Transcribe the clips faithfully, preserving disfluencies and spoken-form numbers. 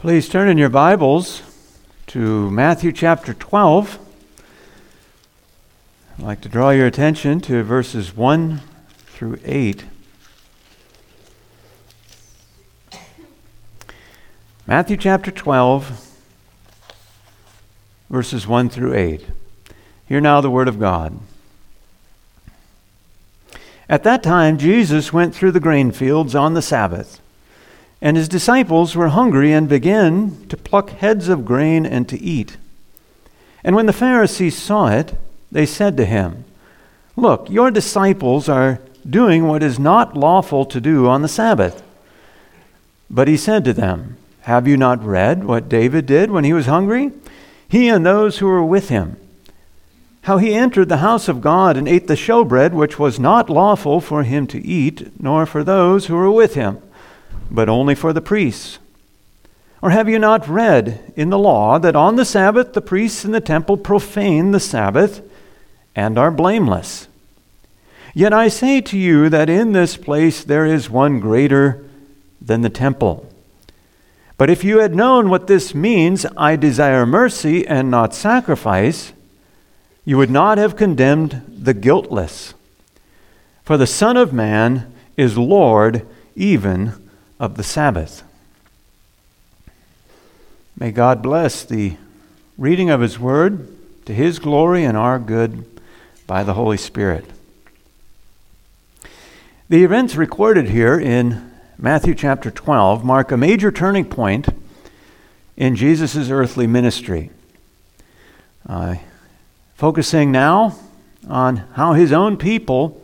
Please turn in your Bibles to Matthew chapter twelve. I'd like to draw your attention to verses one through eight. Matthew chapter twelve, verses one through eight. Hear now the word of God. At that time, Jesus went through the grain fields on the Sabbath, and his disciples were hungry and began to pluck heads of grain and to eat. And when the Pharisees saw it, they said to him, "Look, your disciples are doing what is not lawful to do on the Sabbath." But he said to them, "Have you not read what David did when he was hungry? He and those who were with him, how he entered the house of God and ate the showbread, which was not lawful for him to eat, nor for those who were with him, but only for the priests. Or have you not read in the law that on the Sabbath the priests in the temple profane the Sabbath and are blameless? Yet I say to you that in this place there is one greater than the temple. But if you had known what this means, I desire mercy and not sacrifice, you would not have condemned the guiltless. For the Son of Man is Lord even of the Sabbath." May God bless the reading of his word to his glory and our good by the Holy Spirit. The events recorded here in Matthew chapter twelve mark a major turning point in Jesus' earthly ministry. Uh, focusing now on how his own people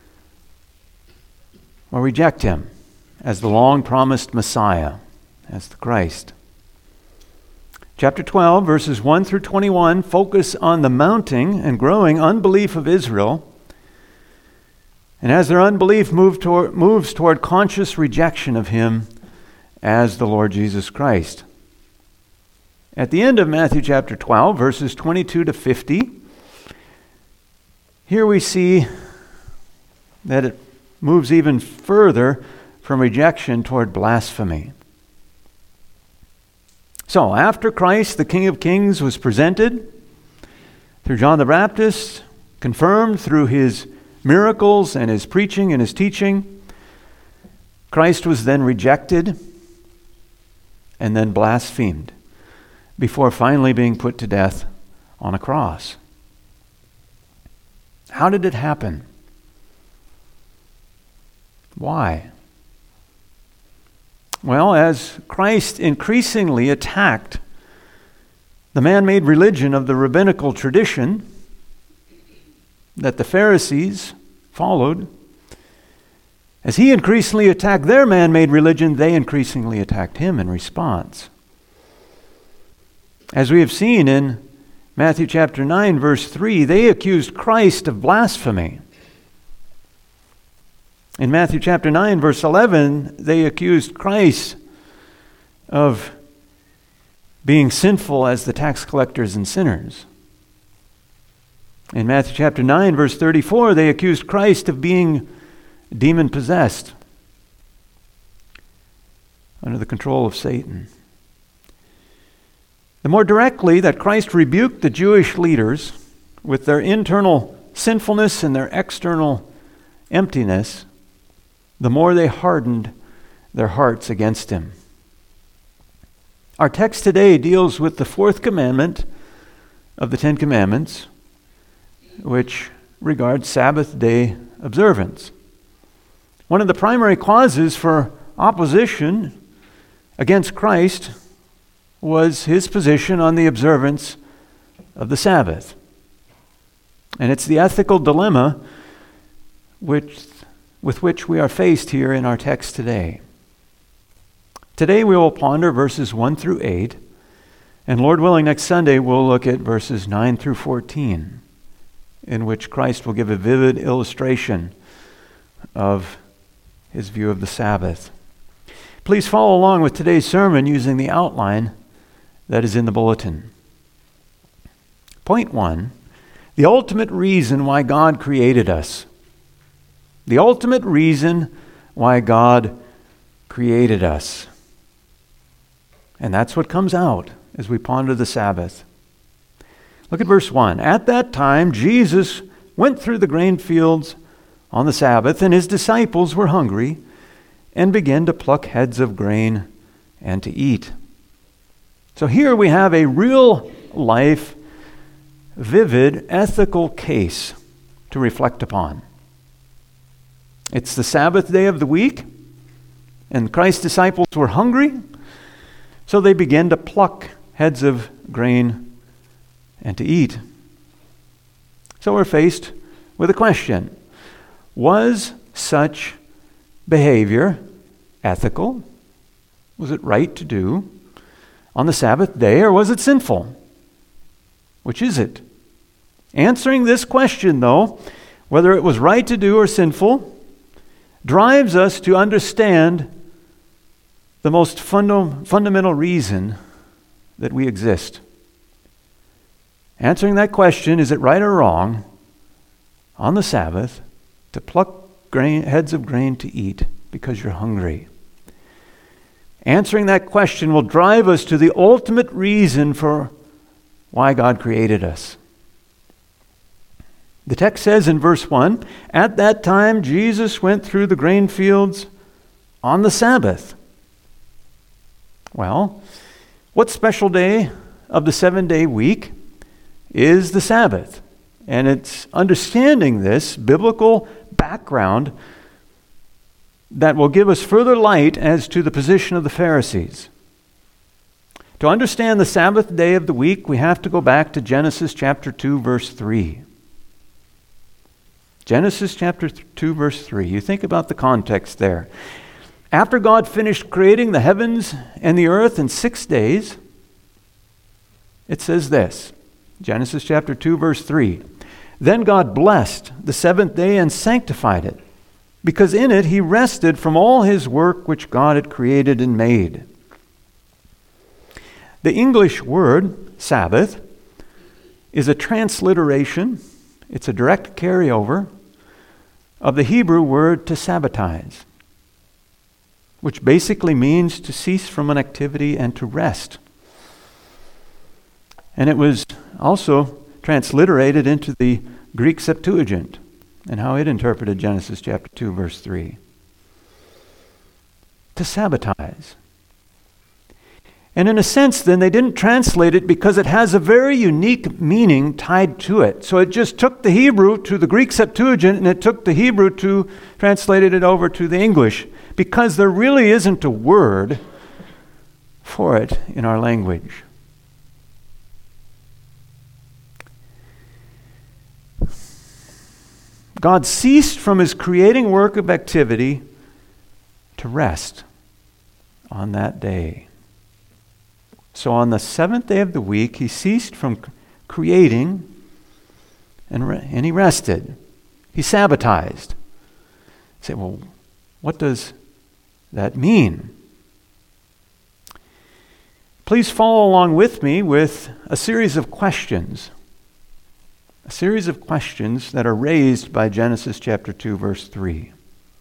will reject him as the long-promised Messiah, as the Christ. Chapter twelve, verses one through twenty-one, focus on the mounting and growing unbelief of Israel, and as their unbelief move toward, moves toward conscious rejection of him as the Lord Jesus Christ. At the end of Matthew chapter twelve, verses twenty-two to fifty, here we see that it moves even further from rejection toward blasphemy. So, after Christ, the King of Kings, was presented through John the Baptist, confirmed through his miracles and his preaching and his teaching, Christ was then rejected and then blasphemed before finally being put to death on a cross. How did it happen? Why? Well, as Christ increasingly attacked the man-made religion of the rabbinical tradition that the Pharisees followed, as he increasingly attacked their man-made religion, they increasingly attacked him in response. As we have seen in Matthew chapter nine, verse three, they accused Christ of blasphemy. In Matthew chapter nine, verse eleven, they accused Christ of being sinful as the tax collectors and sinners. In Matthew chapter nine, verse thirty-four, they accused Christ of being demon-possessed under the control of Satan. The more directly that Christ rebuked the Jewish leaders with their internal sinfulness and their external emptiness, the more they hardened their hearts against him. Our text today deals with the fourth commandment of the Ten Commandments, which regards Sabbath day observance. One of the primary causes for opposition against Christ was his position on the observance of the Sabbath. And it's the ethical dilemma which with which we are faced here in our text today. Today we will ponder verses one through eight, and Lord willing, next Sunday we'll look at verses nine through fourteen, in which Christ will give a vivid illustration of his view of the Sabbath. Please follow along with today's sermon using the outline that is in the bulletin. Point one, the ultimate reason why God created us. The ultimate reason why God created us. And that's what comes out as we ponder the Sabbath. Look at verse one. At that time, Jesus went through the grain fields on the Sabbath, and his disciples were hungry and began to pluck heads of grain and to eat. So here we have a real life, vivid, ethical case to reflect upon. It's the Sabbath day of the week, and Christ's disciples were hungry, so they began to pluck heads of grain and to eat. So we're faced with a question. Was such behavior ethical? Was it right to do on the Sabbath day, or was it sinful? Which is it? Answering this question, though, whether it was right to do or sinful, drives us to understand the most funda- fundamental reason that we exist. Answering that question, is it right or wrong on the Sabbath to pluck grain, heads of grain to eat because you're hungry? Answering that question will drive us to the ultimate reason for why God created us. The text says in verse one, at that time Jesus went through the grain fields on the Sabbath. Well, what special day of the seven-day week is the Sabbath? And it's understanding this biblical background that will give us further light as to the position of the Pharisees. To understand the Sabbath day of the week, we have to go back to Genesis chapter two, verse three. Genesis chapter two, verse three. You think about the context there. After God finished creating the heavens and the earth in six days, it says this, Genesis chapter two, verse three. Then God blessed the seventh day and sanctified it, because in it he rested from all his work which God had created and made. The English word, Sabbath, is a transliteration, it's a direct carryover of the Hebrew word to sabbatize, which basically means to cease from an activity and to rest. And it was also transliterated into the Greek Septuagint and how it interpreted Genesis chapter two, verse three. To sabbatize. And in a sense, then, they didn't translate it because it has a very unique meaning tied to it. So it just took the Hebrew to the Greek Septuagint, and it took the Hebrew to translated it over to the English, because there really isn't a word for it in our language. God ceased from his creating work of activity to rest on that day. So on the seventh day of the week, he ceased from creating and, re- and he rested. He sabbatized. You say, well, what does that mean? Please follow along with me with a series of questions. A series of questions that are raised by Genesis chapter two, verse three.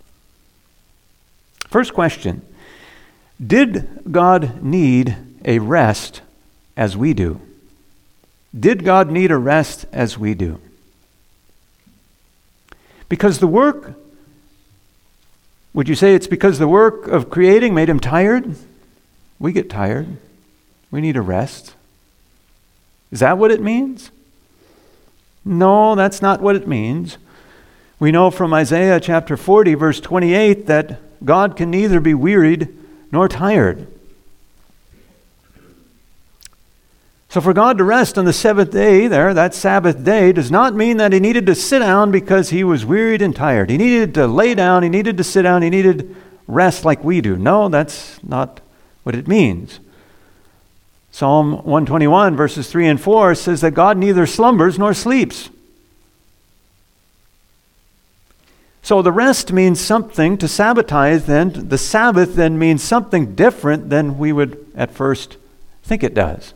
First question, did God need a rest as we do? Did God need a rest as we do? Because the work, would you say it's because the work of creating made him tired? We get tired. We need a rest. Is that what it means? No, that's not what it means. We know from Isaiah chapter forty, verse twenty-eight, that God can neither be wearied nor tired. So for God to rest on the seventh day there, that Sabbath day, does not mean that he needed to sit down because he was wearied and tired. He needed to lay down, he needed to sit down, he needed rest like we do. No, that's not what it means. Psalm one twenty-one, verses three and four says that God neither slumbers nor sleeps. So the rest means something. To sabbatize then, the Sabbath then means something different than we would at first think it does.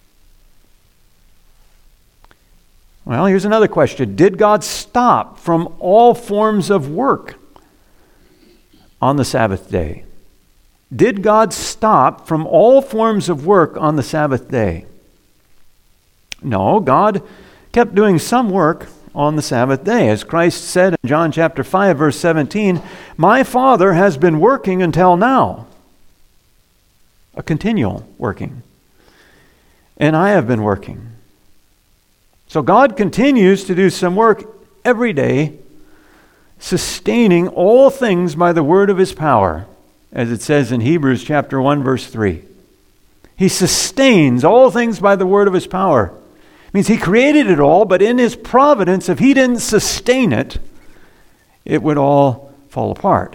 Well, here's another question. Did God stop from all forms of work on the Sabbath day? Did God stop from all forms of work on the Sabbath day? No, God kept doing some work on the Sabbath day. As Christ said in John chapter five, verse seventeen, "My Father has been working until now." A continual working. And I have been working. So God continues to do some work every day, sustaining all things by the word of his power, as it says in Hebrews chapter one, verse three. He sustains all things by the word of his power. It means he created it all, but in his providence, if he didn't sustain it, it would all fall apart.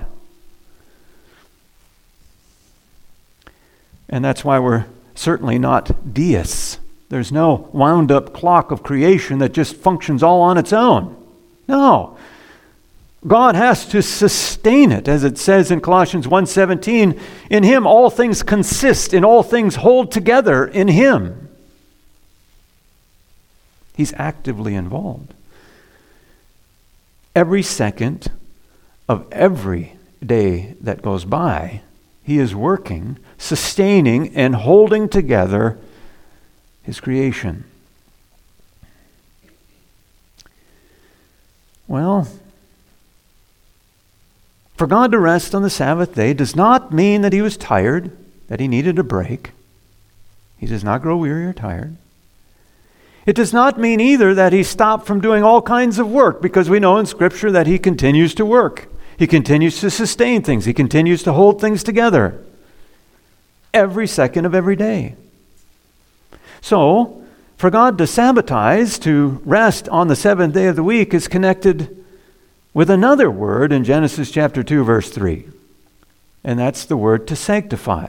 And that's why we're certainly not deists. There's no wound-up clock of creation that just functions all on its own. No. God has to sustain it, as it says in Colossians one seventeen, in him all things consist, in all things hold together in him. He's actively involved. Every second of every day that goes by, he is working, sustaining, and holding together his creation. Well, for God to rest on the Sabbath day does not mean that he was tired, that he needed a break. He does not grow weary or tired. It does not mean either that he stopped from doing all kinds of work, because we know in Scripture that he continues to work. He continues to sustain things. He continues to hold things together every second of every day. So, for God to Sabbathize, to rest on the seventh day of the week, is connected with another word in Genesis chapter two, verse three. And that's the word to sanctify.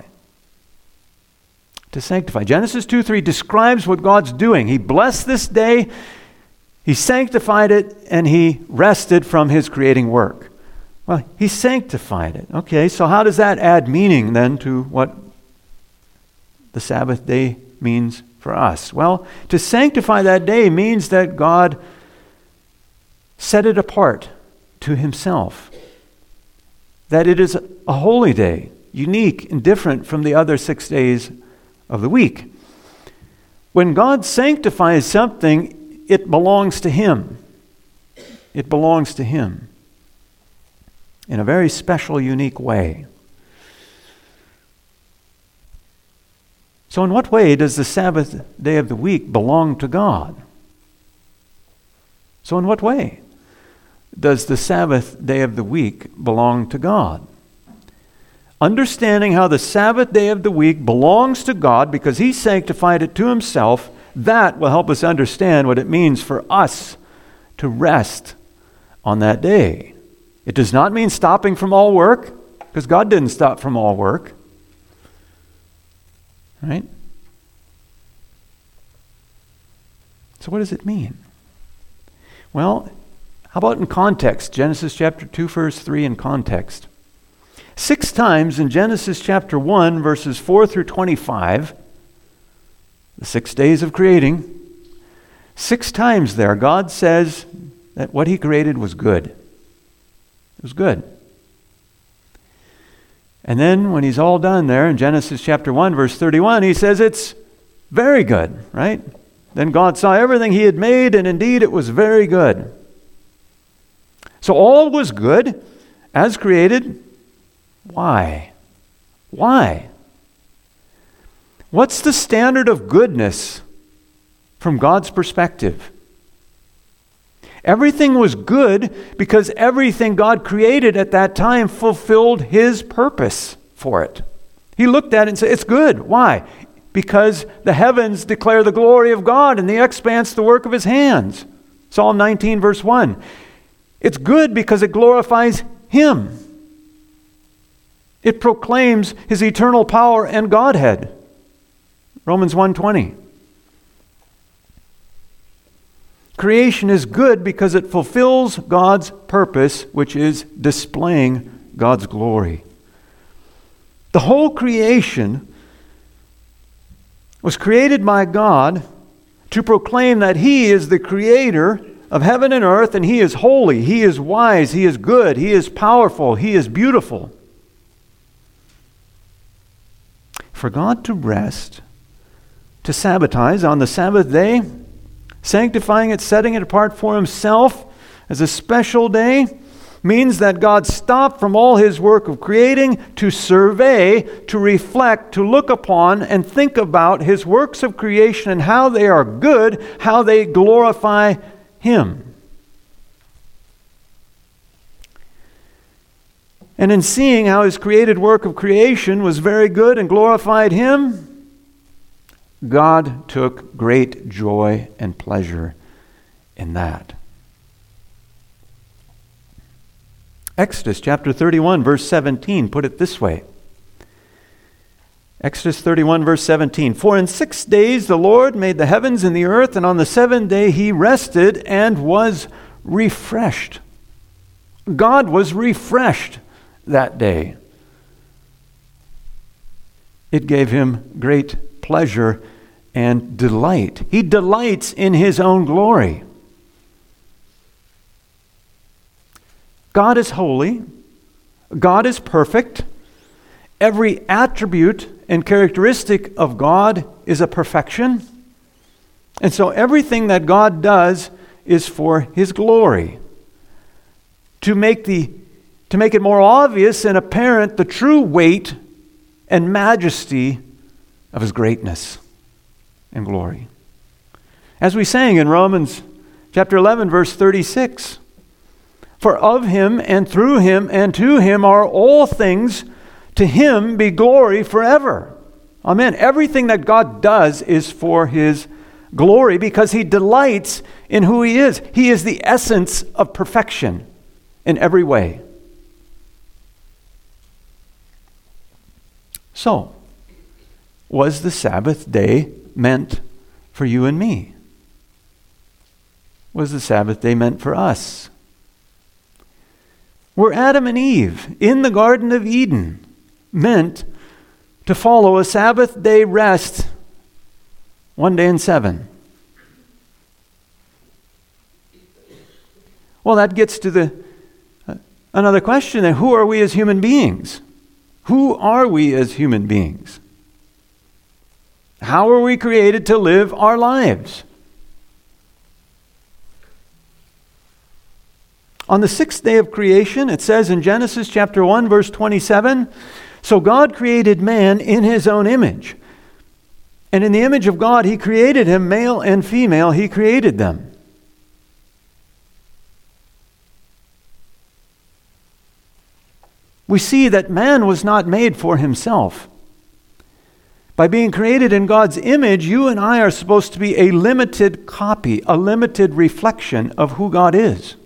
To sanctify. Genesis two three describes what God's doing. He blessed this day, he sanctified it, and he rested from his creating work. Well, he sanctified it. Okay, so how does that add meaning then to what the Sabbath day means for us? Well, to sanctify that day means that God set it apart to himself. That it is a holy day, unique and different from the other six days of the week. When God sanctifies something, it belongs to him. It belongs to him in a very special, unique way. So in what way does the Sabbath day of the week belong to God? So in what way does the Sabbath day of the week belong to God? Understanding how the Sabbath day of the week belongs to God because he sanctified it to himself, that will help us understand what it means for us to rest on that day. It does not mean stopping from all work, because God didn't stop from all work. Right? So what does it mean? Well, how about in context? Genesis chapter two, verse three in context. Six times in Genesis chapter one, verses four through twenty-five, the six days of creating, six times there God says that what he created was good. It was good. And then when he's all done there in Genesis chapter one, verse thirty-one, he says it's very good, right? Then God saw everything he had made, and indeed it was very good. So all was good as created. Why? Why? What's the standard of goodness from God's perspective? Everything was good because everything God created at that time fulfilled his purpose for it. He looked at it and said, it's good. Why? Because the heavens declare the glory of God and the expanse the work of his hands. Psalm nineteen, verse one. It's good because it glorifies him. It proclaims his eternal power and Godhead. Romans one twenty. Creation is good because it fulfills God's purpose, which is displaying God's glory. The whole creation was created by God to proclaim that he is the creator of heaven and earth, and he is holy, he is wise, he is good, he is powerful, he is beautiful. for God to rest, to Sabbathize on the Sabbath day, sanctifying it, setting it apart for himself as a special day, means that God stopped from all his work of creating to survey, to reflect, to look upon, and think about his works of creation and how they are good, how they glorify him. And in seeing how his created work of creation was very good and glorified him, God took great joy and pleasure in that. Exodus chapter thirty-one, verse seventeen, put it this way. Exodus thirty-one, verse seventeen. For in six days the Lord made the heavens and the earth, and on the seventh day he rested and was refreshed. God was refreshed that day. It gave him great pleasure and delight. He delights in his own glory. God is holy. God is perfect. Every attribute and characteristic of God is a perfection. And so everything that God does is for his glory. To make the to make it more obvious and apparent the true weight and majesty of his greatness and glory. As we sang in Romans chapter eleven, verse thirty-six, for of him and through him and to him are all things, to him be glory forever. Amen. Everything that God does is for his glory because he delights in who he is. He is the essence of perfection in every way. So, was the Sabbath day meant for you and me? Was the Sabbath day meant for us? Were Adam and Eve in the Garden of Eden meant to follow a Sabbath day rest one day in seven? Well, that gets to the uh, another question then. Who are we as human beings? Who are we as human beings? How are we created to live our lives? On the sixth day of creation, it says in Genesis chapter one, verse twenty-seven, so God created man in his own image. And in the image of God, he created him, male and female, he created them. We see that man was not made for himself. By being created in God's image, you and I are supposed to be a limited copy, a limited reflection of who God is.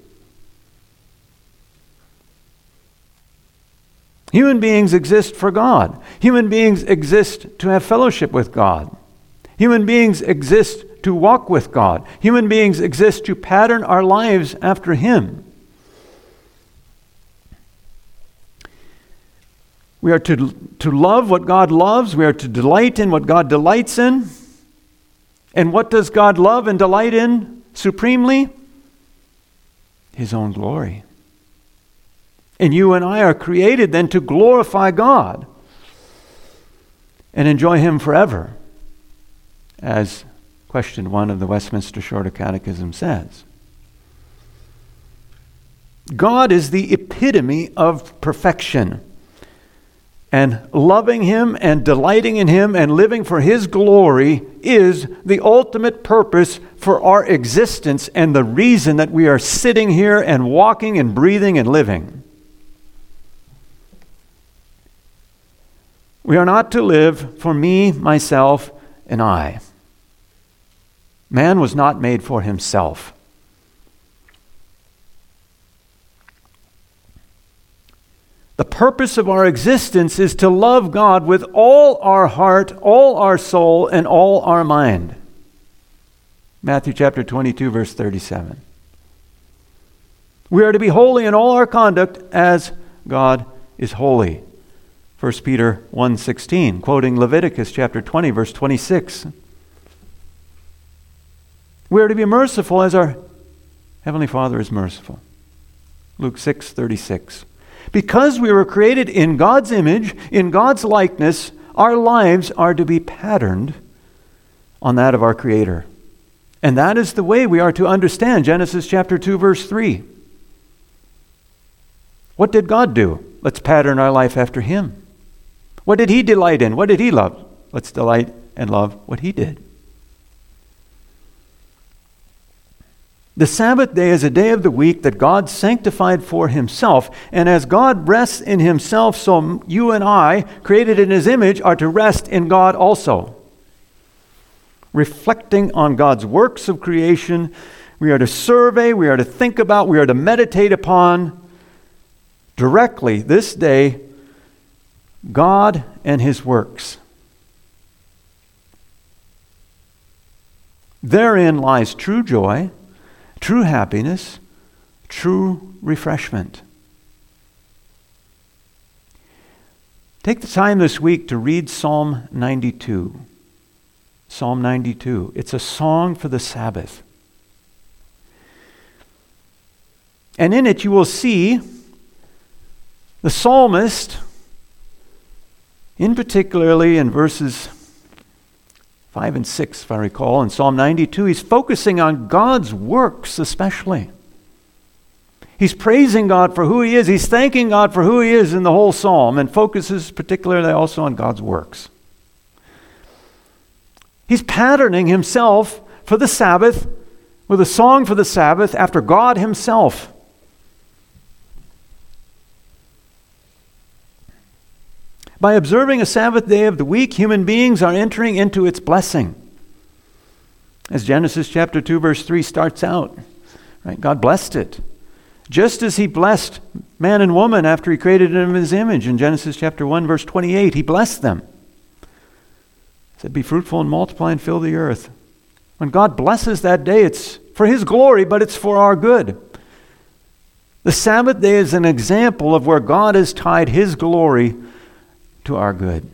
Human beings exist for God. Human beings exist to have fellowship with God. Human beings exist to walk with God. Human beings exist to pattern our lives after him. We are to, to love what God loves. We are to delight in what God delights in. And what does God love and delight in supremely? His own glory. And you and I are created then to glorify God and enjoy him forever, as question one of the Westminster Shorter Catechism says. God is the epitome of perfection. And loving him and delighting in him and living for his glory is the ultimate purpose for our existence and the reason that we are sitting here and walking and breathing and living. We are not to live for me, myself, and I. Man was not made for himself. The purpose of our existence is to love God with all our heart, all our soul, and all our mind. Matthew chapter twenty-two, verse thirty-seven. We are to be holy in all our conduct as God is holy. First Peter one sixteen, quoting Leviticus chapter twenty, verse twenty-six. We are to be merciful as our Heavenly Father is merciful. Luke six thirty-six. Because we were created in God's image, in God's likeness, Our lives are to be patterned on that of our Creator. And that is the way we are to understand Genesis chapter two, verse three. What did God do? Let's pattern our life after Him. What did He delight in? What did He love? Let's delight and love what He did. The Sabbath day is a day of the week that God sanctified for Himself. And as God rests in Himself, so you and I, created in His image, are to rest in God also. Reflecting on God's works of creation, we are to survey, we are to think about, we are to meditate upon directly this day God and His works. Therein lies true joy, true happiness, true refreshment. Take the time this week to read Psalm ninety-two. Psalm ninety-two. It's a song for the Sabbath. And in it you will see the psalmist, in particularly in verses five and six, if I recall, in Psalm ninety-two, he's focusing on God's works especially. He's praising God for who He is. He's thanking God for who He is in the whole psalm, and focuses particularly also on God's works. He's patterning himself for the Sabbath with a song for the Sabbath after God Himself. By observing a Sabbath day of the week, human beings are entering into its blessing. As Genesis chapter two, verse three starts out, right? God blessed it. Just as He blessed man and woman after He created them in His image. In Genesis chapter one, verse twenty-eight, He blessed them. He said, be fruitful and multiply and fill the earth. When God blesses that day, it's for His glory, but it's for our good. The Sabbath day is an example of where God has tied His glory to our good.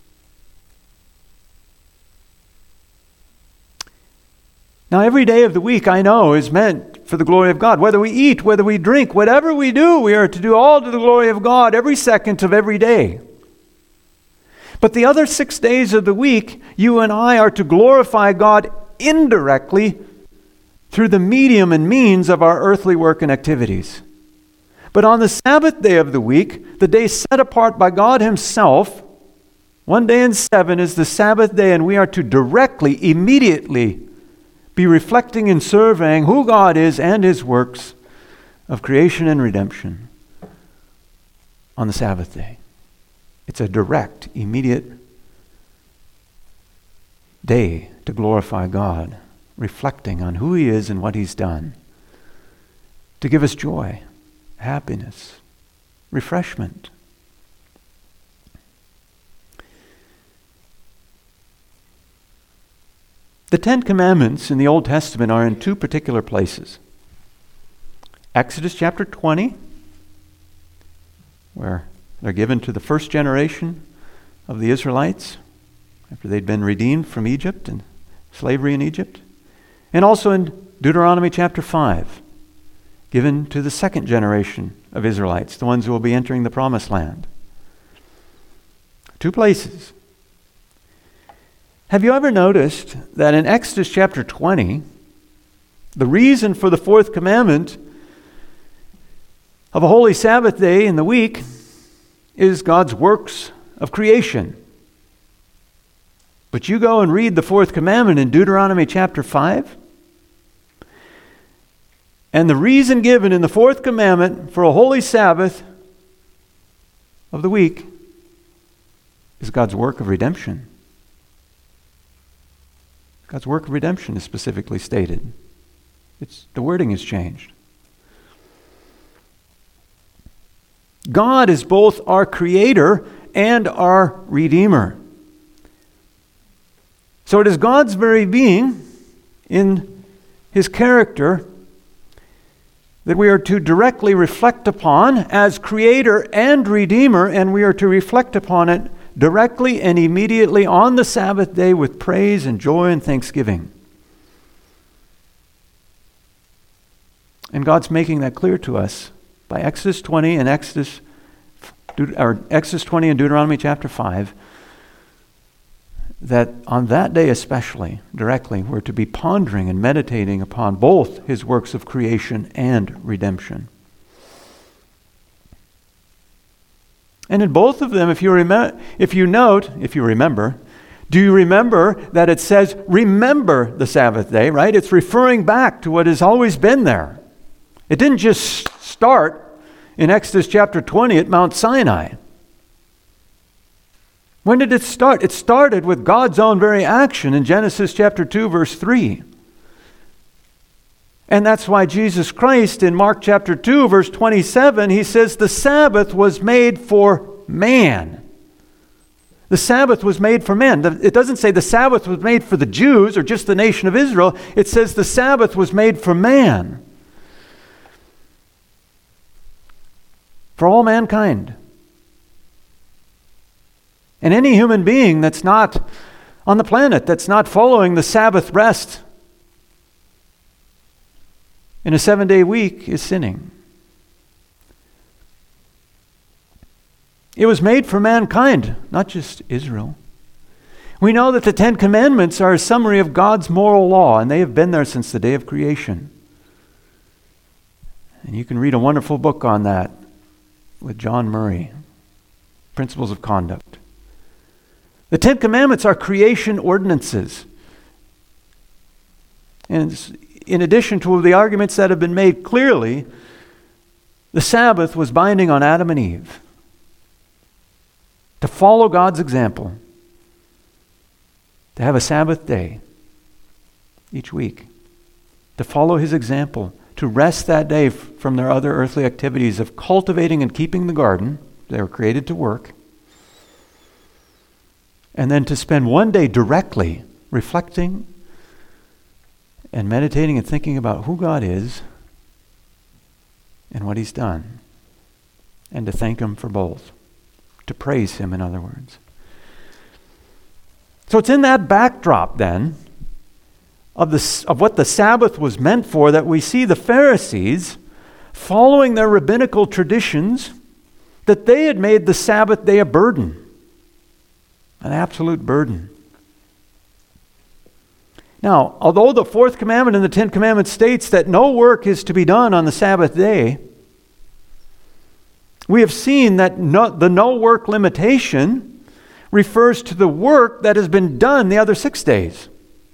Now, every day of the week, I know, is meant for the glory of God. Whether we eat, whether we drink, whatever we do, we are to do all to the glory of God every second of every day. But the other six days of the week, you and I are to glorify God indirectly through the medium and means of our earthly work and activities. But on the Sabbath day of the week, the day set apart by God Himself, one day in seven is the Sabbath day, and we are to directly, immediately be reflecting and surveying who God is and His works of creation and redemption on the Sabbath day. It's a direct, immediate day to glorify God, reflecting on who He is and what He's done, to give us joy, happiness, refreshment. The Ten Commandments in the Old Testament are in two particular places. Exodus chapter twenty, where they're given to the first generation of the Israelites after they'd been redeemed from Egypt and slavery in Egypt. And also in Deuteronomy chapter five, given to the second generation of Israelites, the ones who will be entering the Promised Land. Two places. Have you ever noticed that in Exodus chapter twenty, the reason for the fourth commandment of a holy Sabbath day in the week is God's works of creation? But you go and read the fourth commandment in Deuteronomy chapter five, and the reason given in the fourth commandment for a holy Sabbath of the week is God's work of redemption. God's work of redemption is specifically stated. It's, the wording has changed. God is both our Creator and our Redeemer. So it is God's very being in His character that we are to directly reflect upon as Creator and Redeemer, and we are to reflect upon it directly and immediately on the Sabbath day with praise and joy and thanksgiving. And God's making that clear to us by Exodus twenty and Exodus, or Exodus twenty and Deuteronomy chapter five, that on that day especially, directly, we're to be pondering and meditating upon both his works of creation and redemption. And in both of them, if you remember, if you note, if you remember, do you remember that it says, remember the Sabbath day, right? It's referring back to what has always been there. It didn't just start in Exodus chapter twenty at Mount Sinai. When did it start? It started with God's own very action in Genesis chapter two, verse three. And that's why Jesus Christ in Mark chapter two, verse twenty-seven, he says the Sabbath was made for man. The Sabbath was made for man. It doesn't say the Sabbath was made for the Jews or just the nation of Israel. It says the Sabbath was made for man. For all mankind. And any human being that's not on the planet, that's not following the Sabbath rest in a seven-day week is sinning. It was made for mankind, not just Israel. We know that the Ten Commandments are a summary of God's moral law, and they have been there since the day of creation. And you can read a wonderful book on that with John Murray, Principles of Conduct. The Ten Commandments are creation ordinances. And in addition to the arguments that have been made clearly, the Sabbath was binding on Adam and Eve to follow God's example, to have a Sabbath day each week, to follow his example, to rest that day f- from their other earthly activities of cultivating and keeping the garden. They were created to work. And then to spend one day directly reflecting and meditating and thinking about who God is and what he's done. And to thank him for both. To praise him, in other words. So it's in that backdrop then of the, of what the Sabbath was meant for that we see the Pharisees following their rabbinical traditions, that they had made the Sabbath day a burden. An absolute burden. Now, although the fourth commandment in the Ten Commandments states that no work is to be done on the Sabbath day, we have seen that no, the no work limitation refers to the work that has been done the other six days.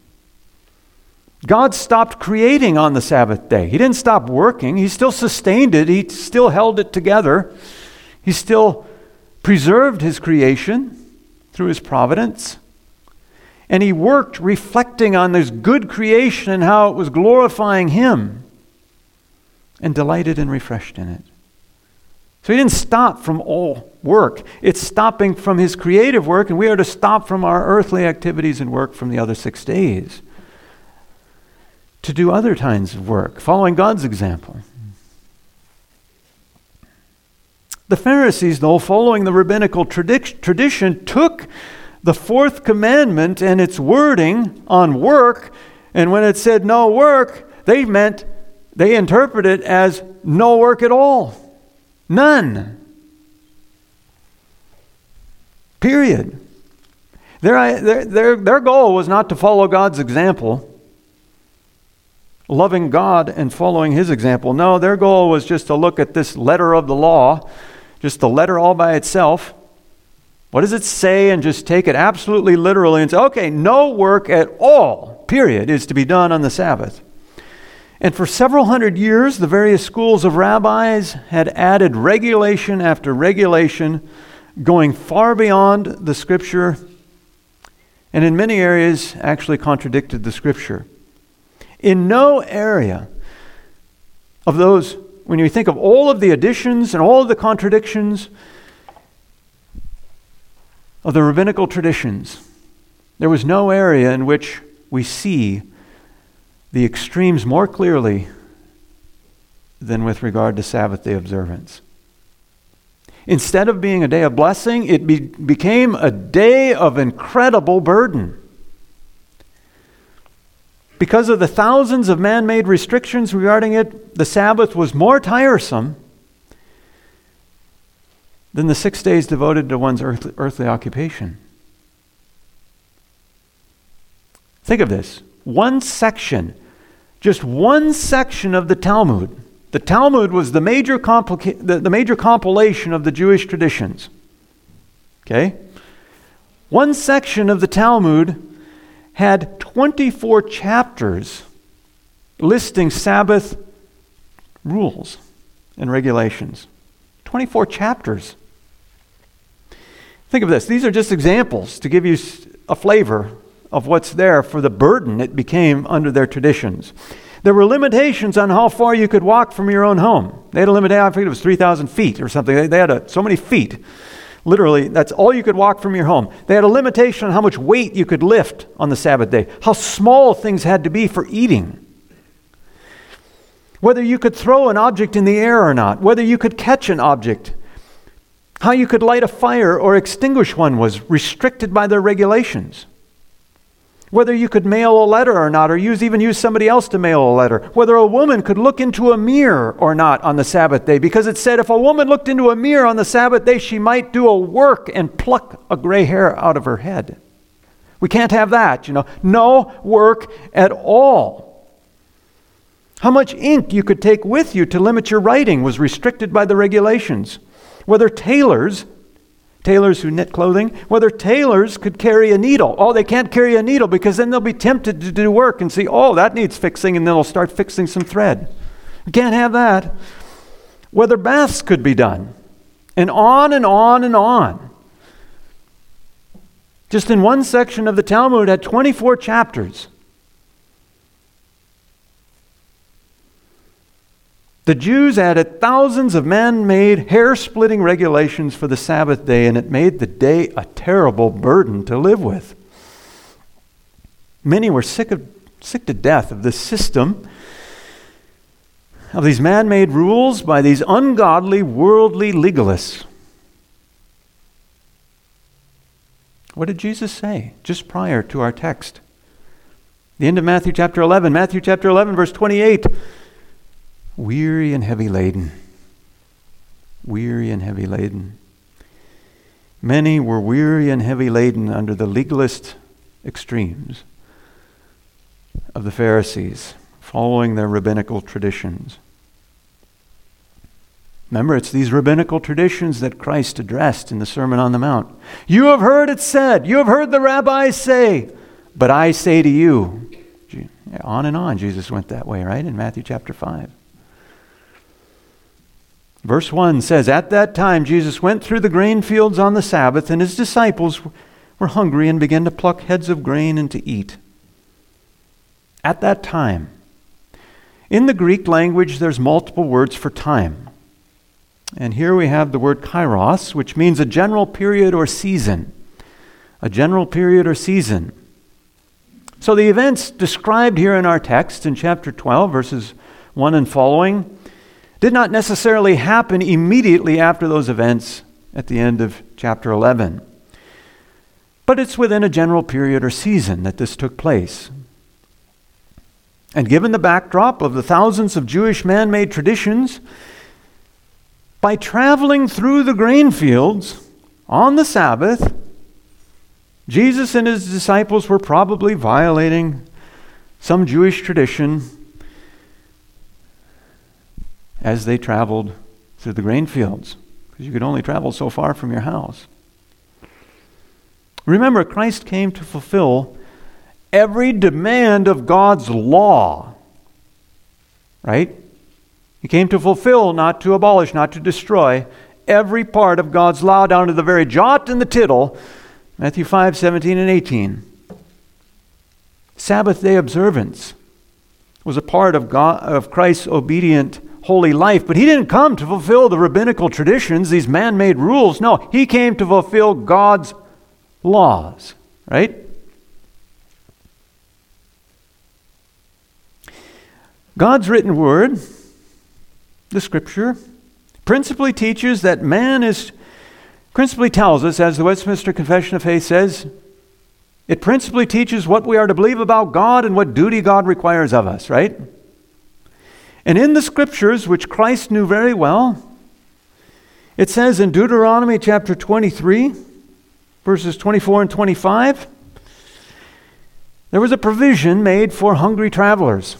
God stopped creating on the Sabbath day. He didn't stop working. He still sustained it. He still held it together. He still preserved his creation through his providence. And he worked reflecting on this good creation and how it was glorifying him, and delighted and refreshed in it. So he didn't stop from all work. It's stopping from his creative work, and we are to stop from our earthly activities and work from the other six days to do other kinds of work, following God's example. The Pharisees, though, following the rabbinical tradi- tradition, took the fourth commandment and its wording on work, and when it said no work, they meant, they interpreted it as no work at all. None. Period. Their, their, their, their goal was not to follow God's example, loving God and following his example. No, their goal was just to look at this letter of the law, just the letter all by itself. What does it say? And just take it absolutely literally and say, okay, no work at all, period, is to be done on the Sabbath. And for several hundred years, the various schools of rabbis had added regulation after regulation, going far beyond the Scripture, and in many areas actually contradicted the Scripture. In no area of those, when you think of all of the additions and all of the contradictions of the rabbinical traditions, there was no area in which we see the extremes more clearly than with regard to Sabbath day observance. Instead of being a day of blessing, it be, became a day of incredible burden. Because of the thousands of man-made restrictions regarding it, the Sabbath was more tiresome than the six days devoted to one's earthly, earthly occupation. Think of this. One section, just one section of the Talmud. The Talmud was the major, complica- the, the major compilation of the Jewish traditions. Okay? One section of the Talmud had twenty-four chapters listing Sabbath rules and regulations. twenty-four chapters. Think of this. These are just examples to give you a flavor of what's there for the burden it became under their traditions. There were limitations on how far you could walk from your own home. They had a limitation, I think it was three thousand feet or something. They, they had a, so many feet. Literally, that's all you could walk from your home. They had a limitation on how much weight you could lift on the Sabbath day, how small things had to be for eating, whether you could throw an object in the air or not, whether you could catch an object, how you could light a fire or extinguish one was restricted by their regulations. Whether you could mail a letter or not, or use even use somebody else to mail a letter. Whether a woman could look into a mirror or not on the Sabbath day, because it said if a woman looked into a mirror on the Sabbath day, she might do a work and pluck a gray hair out of her head. We can't have that, you know. No work at all. How much ink you could take with you to limit your writing was restricted by the regulations. Whether tailors Tailors who knit clothing, whether tailors could carry a needle. Oh, they can't carry a needle because then they'll be tempted to do work and see, oh, that needs fixing, and then they'll start fixing some thread. We can't have that. Whether baths could be done. And on and on and on. Just in one section of the Talmud had twenty-four chapters. The Jews added thousands of man-made, hair-splitting regulations for the Sabbath day, and it made the day a terrible burden to live with. Many were sick of, sick to death of this system, of these man-made rules by these ungodly, worldly legalists. What did Jesus say just prior to our text? The end of Matthew chapter eleven. Matthew chapter eleven, verse twenty-eight. Weary and heavy laden. Weary and heavy laden. Many were weary and heavy laden under the legalist extremes of the Pharisees, following their rabbinical traditions. Remember, it's these rabbinical traditions that Christ addressed in the Sermon on the Mount. You have heard it said, you have heard the rabbis say, but I say to you. On and on, Jesus went that way, right? In Matthew chapter five. Verse one says, at that time Jesus went through the grain fields on the Sabbath, and his disciples were hungry and began to pluck heads of grain and to eat. At that time. In the Greek language, there's multiple words for time. And here we have the word kairos, which means a general period or season. A general period or season. So the events described here in our text in chapter twelve, verses one and following, did not necessarily happen immediately after those events at the end of chapter eleven. But it's within a general period or season that this took place. And given the backdrop of the thousands of Jewish man-made traditions, by traveling through the grain fields on the Sabbath, Jesus and his disciples were probably violating some Jewish tradition as they traveled through the grain fields, because you could only travel so far from your house. Remember, Christ came to fulfill every demand of God's law, right? He came to fulfill, not to abolish, not to destroy, every part of God's law down to the very jot and the tittle. Matthew five, seventeen and eighteen. Sabbath day observance was a part of God, of Christ's obedient holy life, but he didn't come to fulfill the rabbinical traditions, these man-made rules. No, he came to fulfill God's laws, right? God's written word, the Scripture, principally teaches that man is, principally tells us, as the Westminster Confession of Faith says, it principally teaches what we are to believe about God and what duty God requires of us, right? And in the Scriptures, which Christ knew very well, it says in Deuteronomy chapter twenty-three, verses twenty-four and twenty-five, There was a provision made for hungry travelers.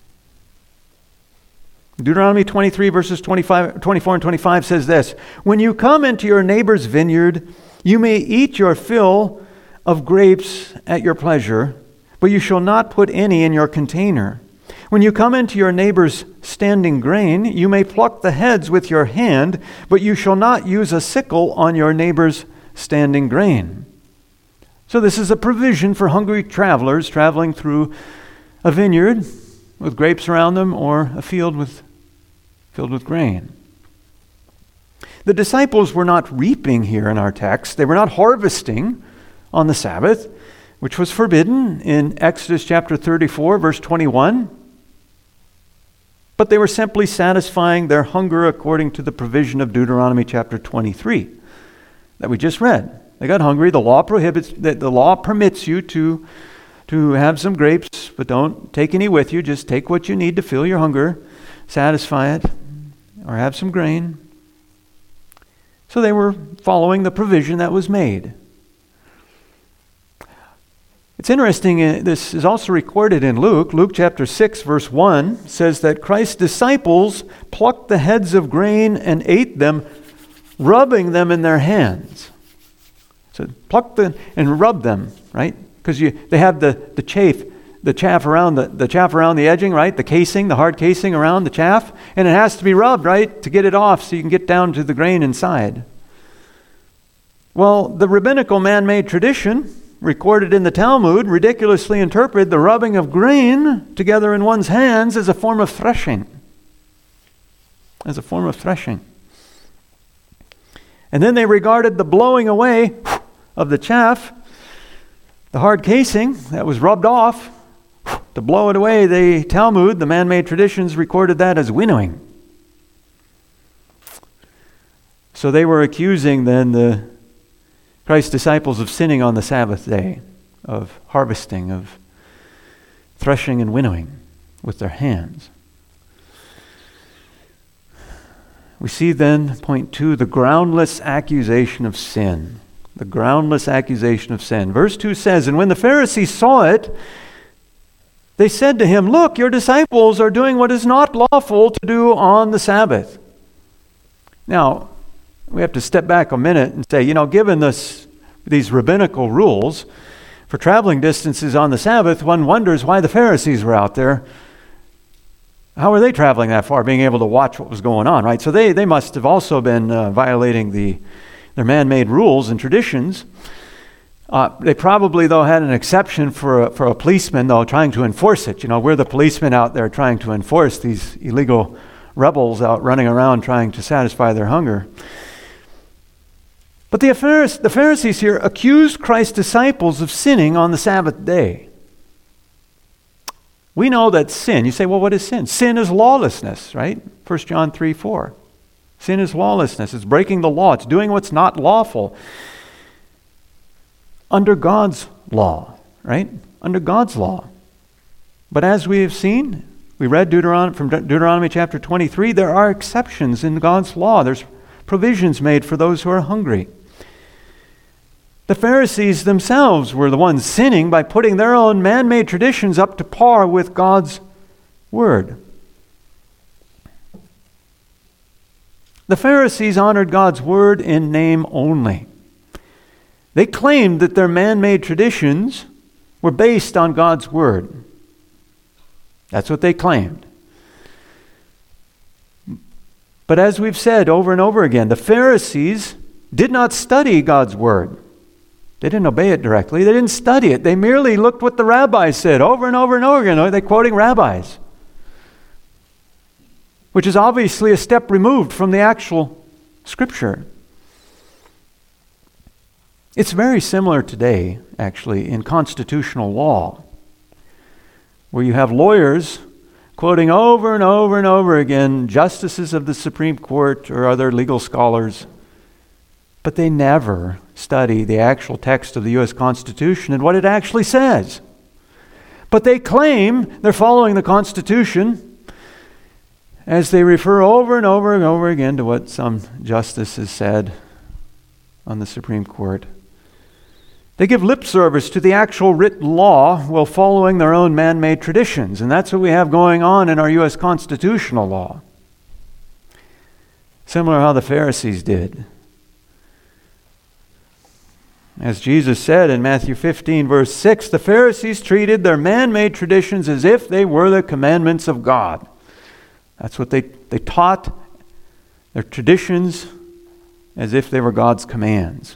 Deuteronomy twenty-three, verses twenty-five, twenty-four and twenty-five says this, "When you come into your neighbor's vineyard, you may eat your fill of grapes at your pleasure, but you shall not put any in your container. When you come into your neighbor's standing grain, you may pluck the heads with your hand, but you shall not use a sickle on your neighbor's standing grain." So this is a provision for hungry travelers traveling through a vineyard with grapes around them or a field with filled with grain. The disciples were not reaping here in our text. They were not harvesting on the Sabbath, which was forbidden in Exodus chapter thirty-four, verse twenty-one. But they were simply satisfying their hunger according to the provision of Deuteronomy chapter twenty-three that we just read. They got hungry. The law prohibits that the law permits you to, to have some grapes, but don't take any with you. Just take what you need to fill your hunger, satisfy it, or have some grain. So they were following the provision that was made. It's interesting, uh, this is also recorded in Luke. Luke chapter six, verse one says that Christ's disciples plucked the heads of grain and ate them, rubbing them in their hands. So pluck them and rub them, right? Because you they have the, the chaff, the chaff around the, the chaff around the edging, right? The casing, the hard casing around the chaff, and it has to be rubbed, right, to get it off so you can get down to the grain inside. Well, the rabbinical man-made tradition recorded in the Talmud ridiculously interpreted the rubbing of grain together in one's hands as a form of threshing. As a form of threshing. And then they regarded the blowing away of the chaff, the hard casing that was rubbed off, to blow it away. The Talmud, the man-made traditions, recorded that as winnowing. So they were accusing then the Christ's disciples of sinning on the Sabbath day, of harvesting, of threshing and winnowing with their hands. We see then, point two, the groundless accusation of sin. The groundless accusation of sin. Verse two says, "And when the Pharisees saw it, they said to him, 'Look, your disciples are doing what is not lawful to do on the Sabbath.'" Now, we have to step back a minute and say, you know, given this, these rabbinical rules for traveling distances on the Sabbath, one wonders why the Pharisees were out there. How were they traveling that far, being able to watch what was going on, right? So they, they must have also been uh, violating the their man-made rules and traditions. Uh, they probably, though, had an exception for a, for a policeman, though, trying to enforce it. You know, we're the policemen out there trying to enforce these illegal rebels out running around trying to satisfy their hunger. But the Pharisees, the Pharisees here accused Christ's disciples of sinning on the Sabbath day. We know that sin, you say, well, what is sin? Sin is lawlessness, right? First John three four. Sin is lawlessness. It's breaking the law. It's doing what's not lawful. Under God's law, right? Under God's law. But as we have seen, we read Deuteronomy, from De- Deuteronomy chapter twenty-three, there are exceptions in God's law. There's provisions made for those who are hungry. The Pharisees themselves were the ones sinning by putting their own man-made traditions up to par with God's word. The Pharisees honored God's word in name only. They claimed that their man-made traditions were based on God's word. That's what they claimed. But as we've said over and over again, the Pharisees did not study God's word. They didn't obey it directly. They didn't study it. They merely looked what the rabbis said over and over and over again. They're quoting rabbis, which is obviously a step removed from the actual Scripture. It's very similar today, actually, in constitutional law, where you have lawyers quoting over and over and over again justices of the Supreme Court or other legal scholars, but they never study the actual text of the U S Constitution and what it actually says. But they claim they're following the Constitution as they refer over and over and over again to what some justice has said on the Supreme Court. They give lip service to the actual written law while following their own man-made traditions. And that's what we have going on in our U S constitutional law. Similar to how the Pharisees did. As Jesus said in Matthew fifteen, verse six, the Pharisees treated their man-made traditions as if they were the commandments of God. That's what they, they taught, their traditions, as if they were God's commands.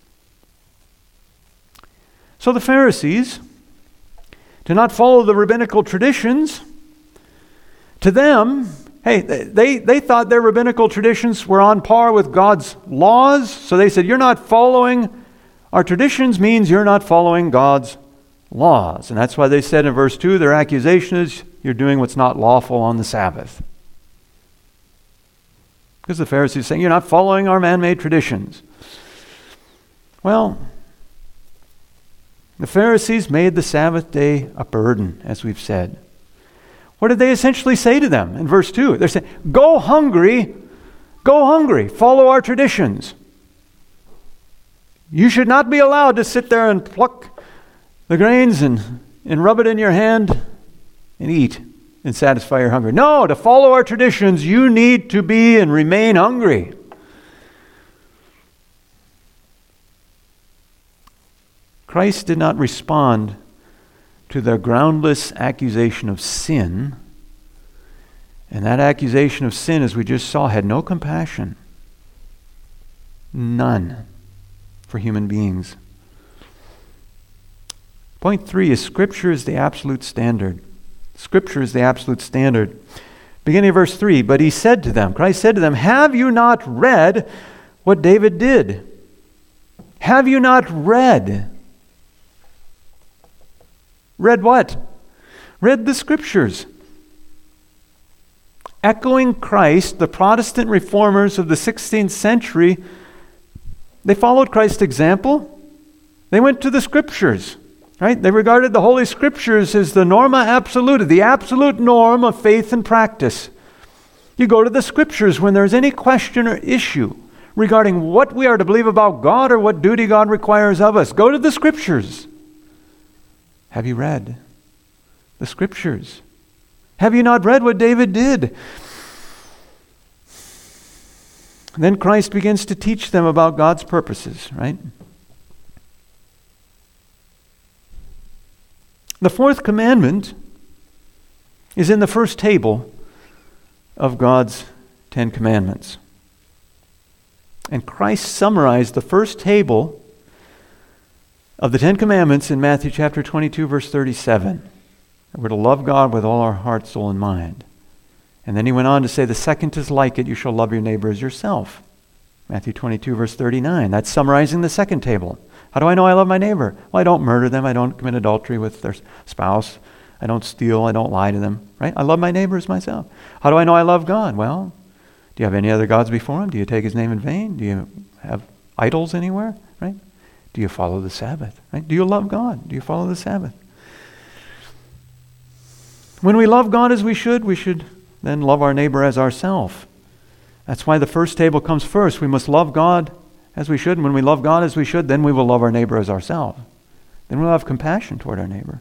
So the Pharisees did not follow the rabbinical traditions. To them, hey, they, they thought their rabbinical traditions were on par with God's laws. So they said, you're not following our traditions means you're not following God's laws. And that's why they said in verse two, their accusation is, you're doing what's not lawful on the Sabbath. Because the Pharisees are saying, you're not following our man-made traditions. Well, the Pharisees made the Sabbath day a burden, as we've said. What did they essentially say to them in verse two? They're saying, go hungry, go hungry, follow our traditions. You should not be allowed to sit there and pluck the grains and, and rub it in your hand and eat and satisfy your hunger. No, to follow our traditions, you need to be and remain hungry. Christ did not respond to their groundless accusation of sin. And that accusation of sin, as we just saw, had no compassion. None for human beings. Point three is Scripture is the absolute standard. Scripture is the absolute standard. Beginning of verse three, but he said to them, Christ said to them, have you not read what David did? Have you not read? Read what? Read the Scriptures. Echoing Christ, the Protestant reformers of the sixteenth century, they followed Christ's example. They went to the Scriptures, right? They regarded the Holy Scriptures as the norma absoluta, the absolute norm of faith and practice. You go to the Scriptures when there's any question or issue regarding what we are to believe about God or what duty God requires of us. Go to the Scriptures. Have you read the Scriptures? Have you not read what David did? And then Christ begins to teach them about God's purposes, right? The fourth commandment is in the first table of God's Ten Commandments. And Christ summarized the first table of the Ten Commandments in Matthew chapter twenty-two, verse thirty-seven. We're to love God with all our heart, soul, and mind. And then he went on to say, the second is like it, you shall love your neighbor as yourself. Matthew twenty-two, verse thirty-nine. That's summarizing the second table. How do I know I love my neighbor? Well, I don't murder them. I don't commit adultery with their spouse. I don't steal. I don't lie to them. Right? I love my neighbor as myself. How do I know I love God? Well, do you have any other gods before him? Do you take his name in vain? Do you have idols anywhere? Right? Do you follow the Sabbath? Right? Do you love God? Do you follow the Sabbath? When we love God as we should, we should then love our neighbor as ourselves. That's why the first table comes first. We must love God as we should. And when we love God as we should, then we will love our neighbor as ourselves. Then we'll have compassion toward our neighbor.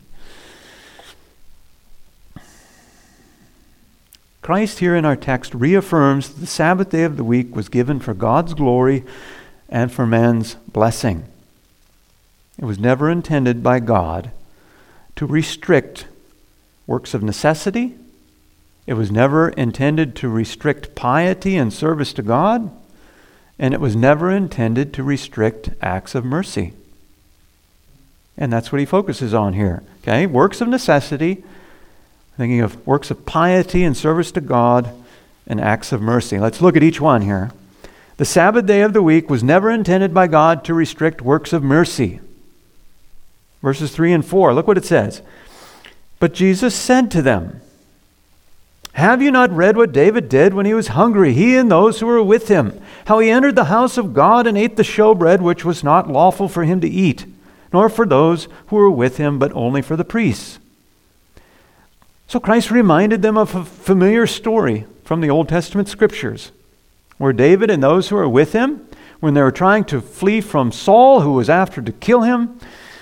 Christ here in our text reaffirms the Sabbath day of the week was given for God's glory and for man's blessing. It was never intended by God to restrict works of necessity. It was never intended to restrict piety and service to God. And it was never intended to restrict acts of mercy. And that's what he focuses on here. Okay, works of necessity, thinking of works of piety and service to God, and acts of mercy. Let's look at each one here. The Sabbath day of the week was never intended by God to restrict works of mercy. Verses three and four, look what it says. But Jesus said to them, have you not read what David did when he was hungry, he and those who were with him, how he entered the house of God and ate the showbread which was not lawful for him to eat, nor for those who were with him, but only for the priests? So Christ reminded them of a familiar story from the Old Testament scriptures, where David and those who were with him when they were trying to flee from Saul, who was after to kill him,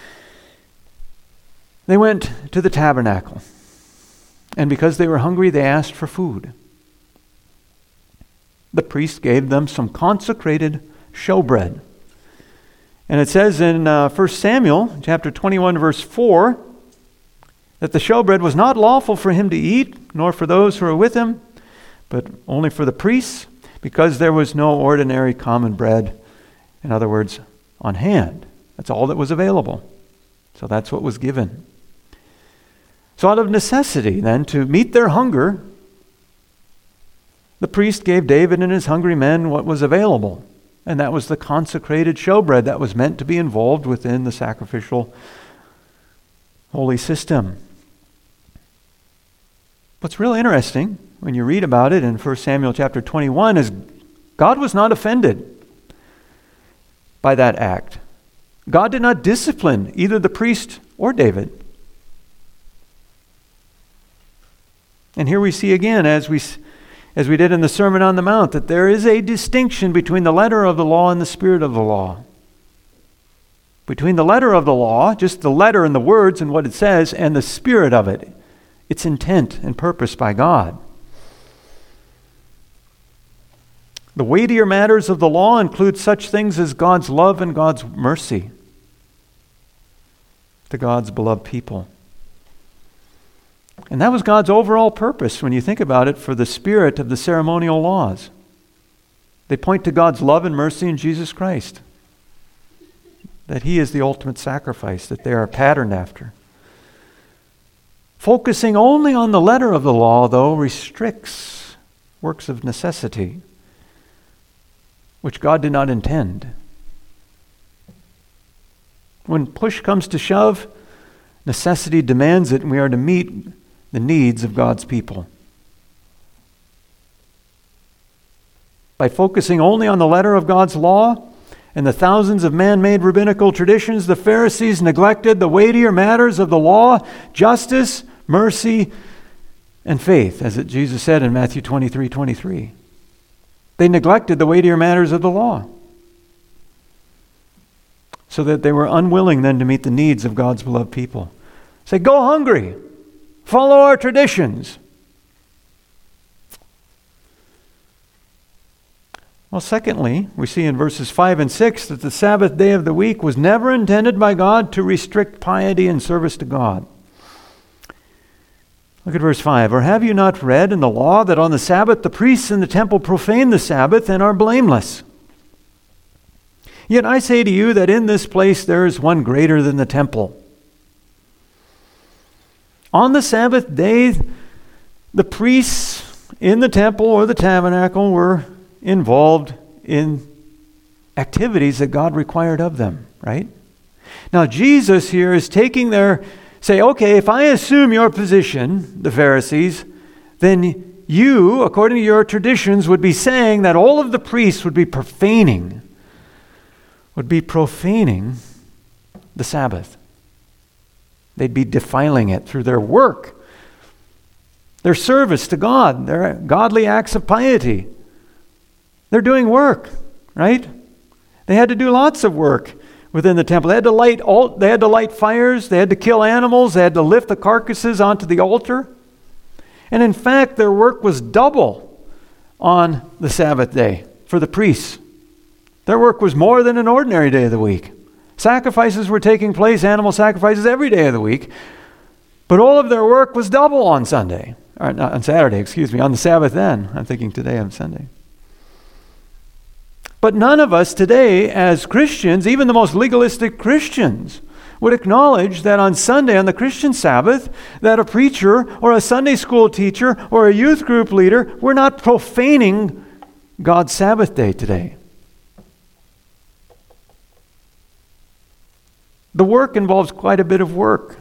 they went to the tabernacle. And because they were hungry, they asked for food. The priest gave them some consecrated showbread. And it says in uh, First Samuel chapter twenty-one, verse four, that the showbread was not lawful for him to eat, nor for those who were with him, but only for the priests, because there was no ordinary common bread, in other words, on hand. That's all that was available. So that's what was given. So out of necessity, then, to meet their hunger, the priest gave David and his hungry men what was available. And that was the consecrated showbread that was meant to be involved within the sacrificial holy system. What's real interesting when you read about it in First Samuel chapter twenty-one is God was not offended by that act. God did not discipline either the priest or David. And here we see again, as we as we did in the Sermon on the Mount, that there is a distinction between the letter of the law and the spirit of the law. Between the letter of the law, just the letter and the words and what it says, and the spirit of it, its intent and purpose by God. The weightier matters of the law include such things as God's love and God's mercy to God's beloved people. And that was God's overall purpose, when you think about it, for the spirit of the ceremonial laws. They point to God's love and mercy in Jesus Christ. That He is the ultimate sacrifice, that they are patterned after. Focusing only on the letter of the law, though, restricts works of necessity, which God did not intend. When push comes to shove, necessity demands it, and we are to meet the needs of God's people. By focusing only on the letter of God's law and the thousands of man-made rabbinical traditions, the Pharisees neglected the weightier matters of the law, justice, mercy, and faith, as it, Jesus said in Matthew twenty-three twenty-three. They neglected the weightier matters of the law, so that they were unwilling then to meet the needs of God's beloved people. Say, go hungry. Follow our traditions. Well, secondly, we see in verses five and six that the Sabbath day of the week was never intended by God to restrict piety and service to God. Look at verse five. Or have you not read in the law that on the Sabbath the priests in the temple profane the Sabbath and are blameless? Yet I say to you that in this place there is one greater than the temple. On the Sabbath day, the priests in the temple or the tabernacle were involved in activities that God required of them, right? Now Jesus here is taking their, say, okay, if I assume your position, the Pharisees, then you, according to your traditions, would be saying that all of the priests would be profaning, would be profaning the Sabbath. They'd be defiling it through their work, their service to God, their godly acts of piety. They're doing work, right? They had to do lots of work within the temple. They had to light all, they had to light fires, they had to kill animals, they had to lift the carcasses onto the altar. And in fact, their work was double on the Sabbath day for the priests. Their work was more than an ordinary day of the week. Sacrifices were taking place, animal sacrifices every day of the week. But all of their work was double on Sunday. Or not on Saturday, excuse me, on the Sabbath then. I'm thinking today on Sunday. But none of us today as Christians, even the most legalistic Christians, would acknowledge that on Sunday, on the Christian Sabbath, that a preacher or a Sunday school teacher or a youth group leader, we're not profaning God's Sabbath day today. The work involves quite a bit of work.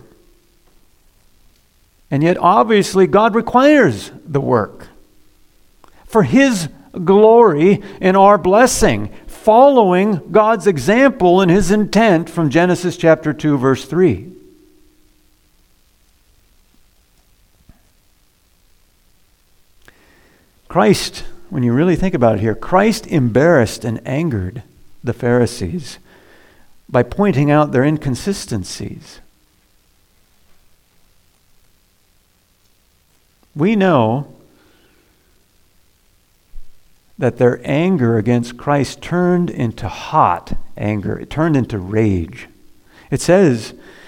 And yet, obviously, God requires the work for His glory and our blessing, following God's example and His intent from Genesis chapter two, verse three. Christ, when you really think about it here, Christ embarrassed and angered the Pharisees by pointing out their inconsistencies. We know that their anger against Christ turned into hot anger. It turned into rage. It says,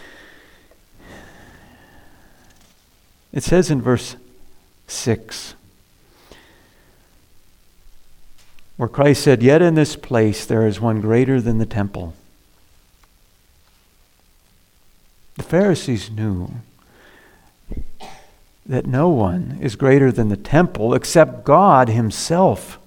it says in verse six, where Christ said, "Yet in this place there is one greater than the temple." The Pharisees knew that no one is greater than the temple except God himself.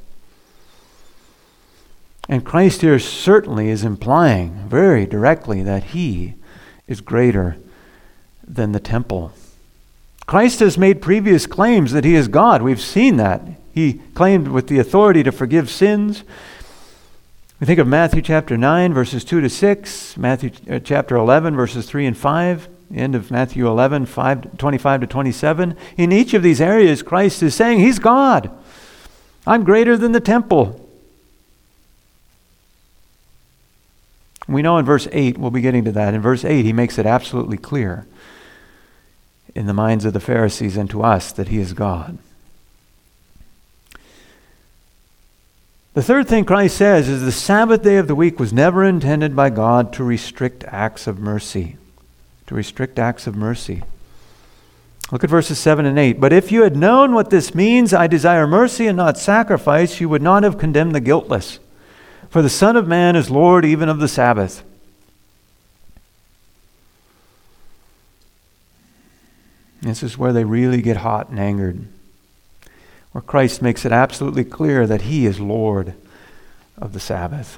And Christ here certainly is implying very directly that he is greater than the temple. Christ has made previous claims that he is God. We've seen that. He claimed with the authority to forgive sins. We think of Matthew chapter nine, verses two to six, Matthew chapter eleven, verses three and five, the end of Matthew eleven, five, twenty-five to twenty-seven. In each of these areas, Christ is saying, he's God. I'm greater than the temple. We know in verse eight, we'll be getting to that. In verse eight, he makes it absolutely clear in the minds of the Pharisees and to us that he is God. The third thing Christ says is the Sabbath day of the week was never intended by God to restrict acts of mercy. To restrict acts of mercy. Look at verses seven and eight. "But if you had known what this means, I desire mercy and not sacrifice, you would not have condemned the guiltless. For the Son of Man is Lord even of the Sabbath." This is where they really get hot and angered. Where Christ makes it absolutely clear that he is Lord of the Sabbath.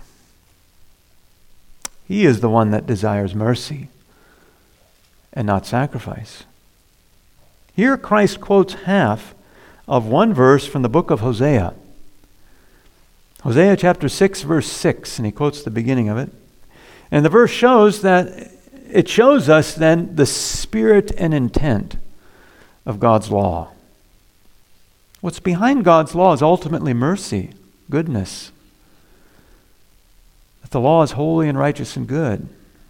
He is the one that desires mercy and not sacrifice. Here Christ quotes half of one verse from the book of Hosea. Hosea chapter six, verse six, and he quotes the beginning of it. And the verse shows that, it shows us then the spirit and intent of God's law. What's behind God's law is ultimately mercy, goodness. That the law is holy and righteous and good.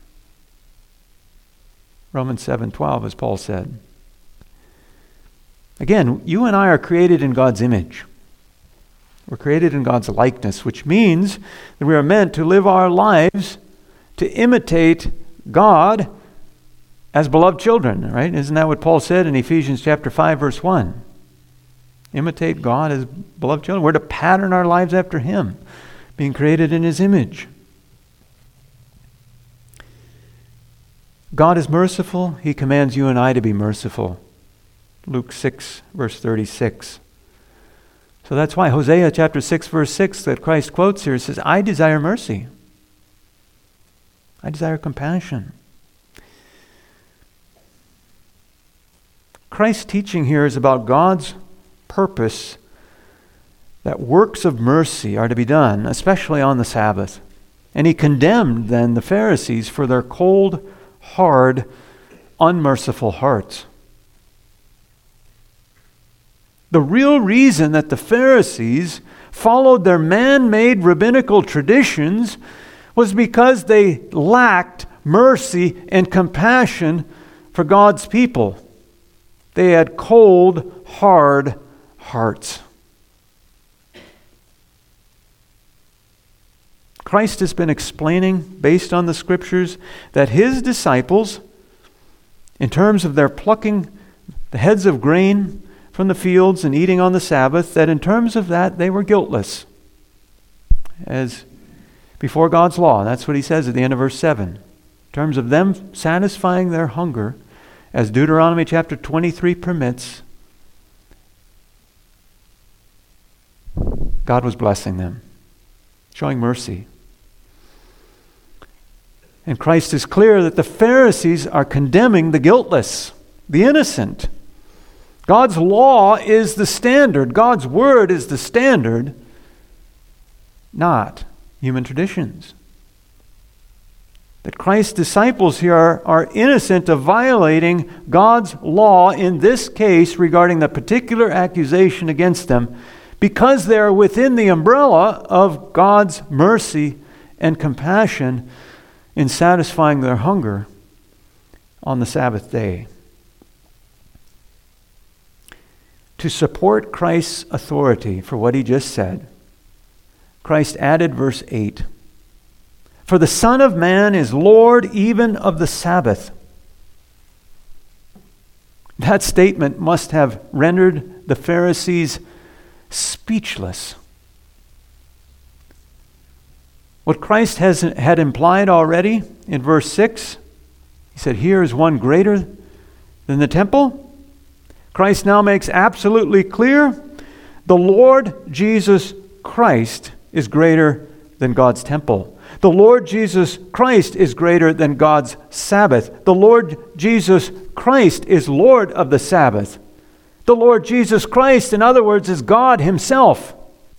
Romans seven twelve, as Paul said. Again, you and I are created in God's image. We're created in God's likeness, which means that we are meant to live our lives to imitate God as beloved children, right? Isn't that what Paul said in Ephesians chapter five, verse one? Imitate God as beloved children. We're to pattern our lives after him, being created in his image. God is merciful. He commands you and I to be merciful. Luke six, verse thirty-six. So that's why Hosea chapter six, verse six that Christ quotes here says, I desire mercy. I desire compassion. Christ's teaching here is about God's purpose that works of mercy are to be done, especially on the Sabbath. And he condemned then the Pharisees for their cold, hard, unmerciful hearts. The real reason that the Pharisees followed their man-made rabbinical traditions was because they lacked mercy and compassion for God's people. They had cold, hard hearts. Christ has been explaining, based on the scriptures, that his disciples, in terms of their plucking the heads of grain from the fields and eating on the Sabbath, that in terms of that they were guiltless. As before God's law, that's what he says at the end of verse seven. In terms of them satisfying their hunger, as Deuteronomy chapter twenty-three permits, God was blessing them, showing mercy. And Christ is clear that the Pharisees are condemning the guiltless, the innocent. God's law is the standard. God's word is the standard, not human traditions. That Christ's disciples here are, are innocent of violating God's law in this case regarding the particular accusation against them because they are within the umbrella of God's mercy and compassion in satisfying their hunger on the Sabbath day. To support Christ's authority for what he just said, Christ added verse eight, "For the Son of Man is Lord even of the Sabbath." That statement must have rendered the Pharisees speechless. What Christ has, had implied already in verse six, he said, "Here is one greater than the temple." Christ now makes absolutely clear the Lord Jesus Christ is greater than God's temple. The Lord Jesus Christ is greater than God's Sabbath. The Lord Jesus Christ is Lord of the Sabbath. The Lord Jesus Christ, in other words, is God himself.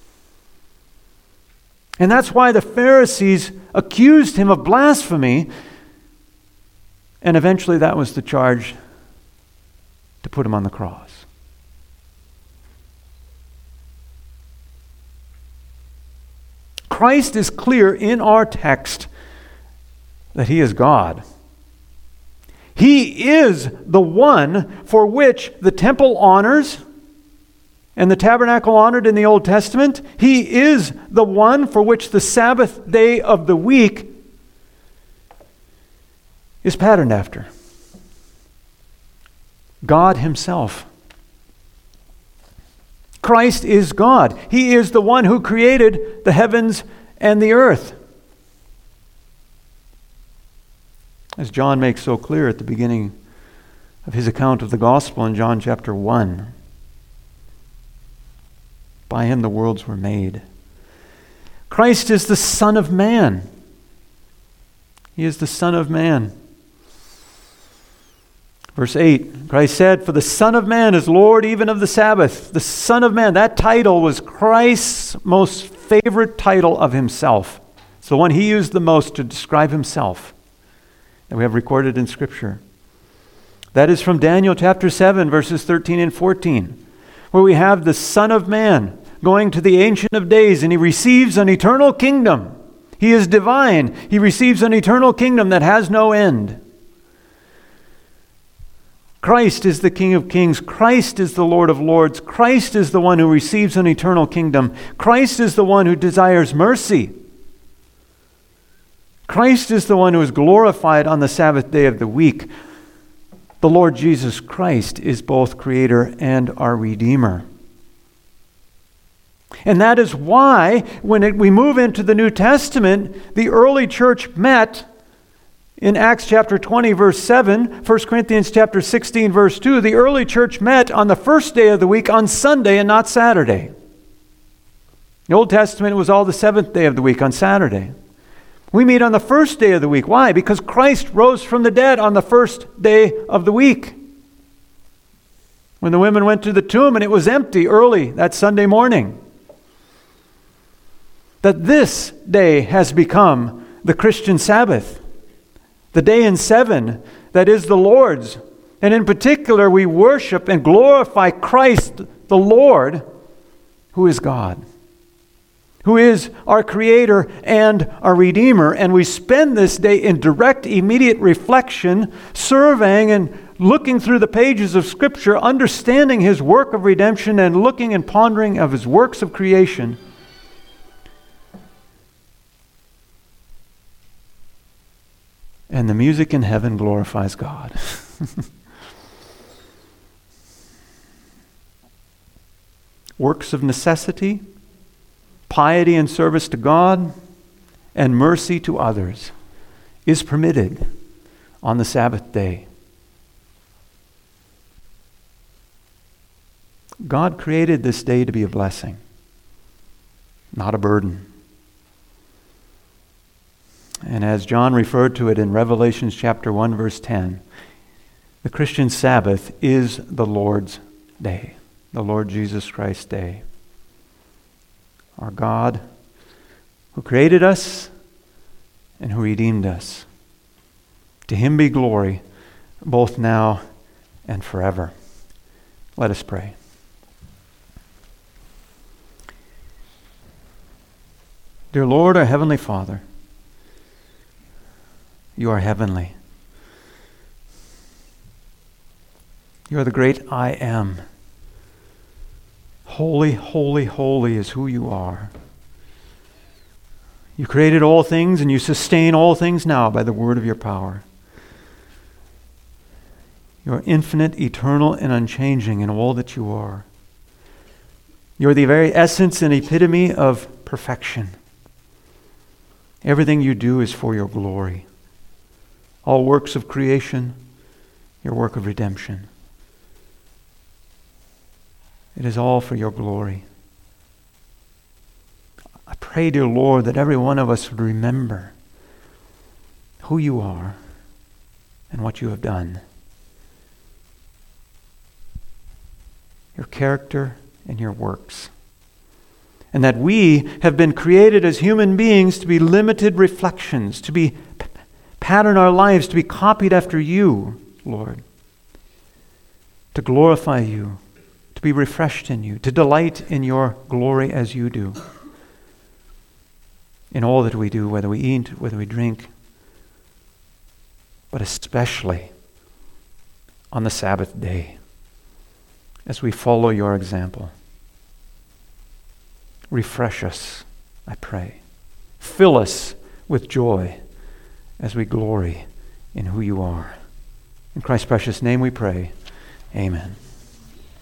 And that's why the Pharisees accused him of blasphemy. And eventually that was the charge to put him on the cross. Christ is clear in our text that he is God. He is the one for which the temple honors and the tabernacle honored in the Old Testament. He is the one for which the Sabbath day of the week is patterned after. God himself. Christ is God. He is the one who created the heavens and the earth. As John makes so clear at the beginning of his account of the gospel in John chapter one. By him the worlds were made. Christ is the Son of Man. He is the Son of Man. Verse eight, Christ said, "For the Son of Man is Lord even of the Sabbath." The Son of Man, that title was Christ's most favorite title of himself. It's the one he used the most to describe himself that we have recorded in Scripture. That is from Daniel chapter seven, verses thirteen and fourteen, where we have the Son of Man going to the Ancient of Days, and he receives an eternal kingdom. He is divine. He receives an eternal kingdom that has no end. Christ is the King of Kings. Christ is the Lord of Lords. Christ is the one who receives an eternal kingdom. Christ is the one who desires mercy. Christ is the one who is glorified on the Sabbath day of the week. The Lord Jesus Christ is both Creator and our Redeemer. And that is why, when it, we move into the New Testament, the early church met in Acts chapter twenty, verse seven, First Corinthians chapter sixteen, verse two, the early church met on the first day of the week on Sunday and not Saturday. The Old Testament was all the seventh day of the week on Saturday. We meet on the first day of the week. Why? Because Christ rose from the dead on the first day of the week. When the women went to the tomb and it was empty early that Sunday morning. That this day has become the Christian Sabbath. The day in seven that is the Lord's. And in particular, we worship and glorify Christ the Lord, who is God, who is our Creator and our Redeemer. And we spend this day in direct, immediate reflection, surveying and looking through the pages of Scripture, understanding his work of redemption and looking and pondering of his works of creation. And the music in heaven glorifies God. Works of necessity, piety and service to God, and mercy to others is permitted on the Sabbath day. God created this day to be a blessing, not a burden. And as John referred to it in Revelation chapter one, verse ten, the Christian Sabbath is the Lord's day, the Lord Jesus Christ's day. Our God, who created us and who redeemed us. To him be glory, both now and forever. Let us pray. Dear Lord, our Heavenly Father, You are heavenly. You are the great I am. Holy, holy, holy is who you are. You created all things and you sustain all things now by the word of your power. You are infinite, eternal, and unchanging in all that you are. You are the very essence and epitome of perfection. Everything you do is for your glory. All works of creation, your work of redemption. It is all for your glory. I pray, dear Lord, that every one of us would remember who you are and what you have done. Your character and your works. And that we have been created as human beings to be limited reflections, to be p- pattern our lives, to be copied after you, Lord. To glorify you, to be refreshed in you, to delight in your glory as you do. In all that we do, whether we eat, whether we drink, but especially on the Sabbath day, as we follow your example. Refresh us, I pray. Fill us with joy as we glory in who you are. In Christ's precious name we pray. Amen.